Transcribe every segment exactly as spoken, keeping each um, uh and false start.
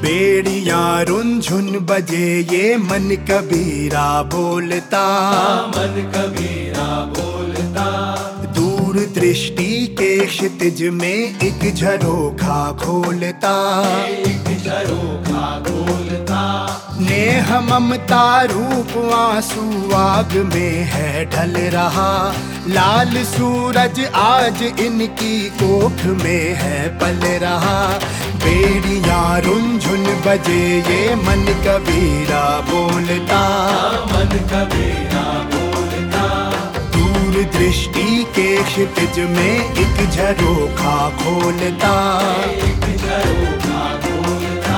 बेड़ियां रुंझुन बजे ये मन कबीरा बोलता, मन कबीरा बोलता। दूर दृष्टि के क्षितिज में एक झरोखा खोलता, एक झरोखा खोलता। नेह ममता रूप आंसू आग में है ढल रहा, लाल सूरज आज इनकी कोख में है पल रहा। बेड़ियां रुंझुन बजे ये मन कबीरा बोलता, मन कबीरा बोलता। दूर दृष्टि के क्षितिज में एक झरोखा खोलता, एक झरोखा खोलता।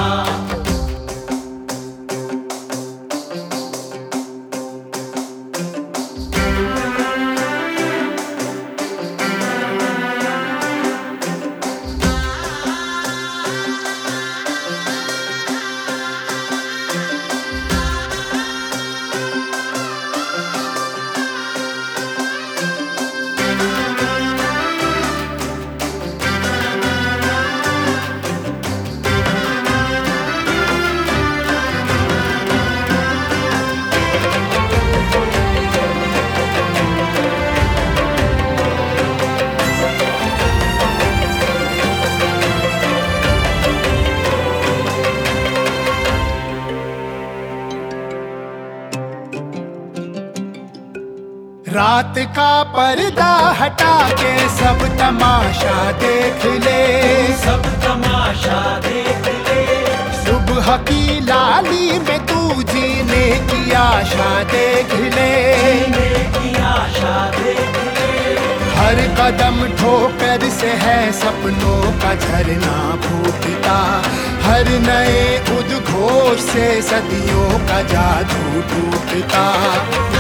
रात का पर्दा हटा के सब तमाशा देख ले, सब तमाशा देख ले। सुबह की लाली में तू जीने की आशा देख ले, जीने की आशा देख ले। हर कदम ठोकर से है सपनों का झरना फूटता, हर नए उद्घोष से सदियों का जादू टूटता।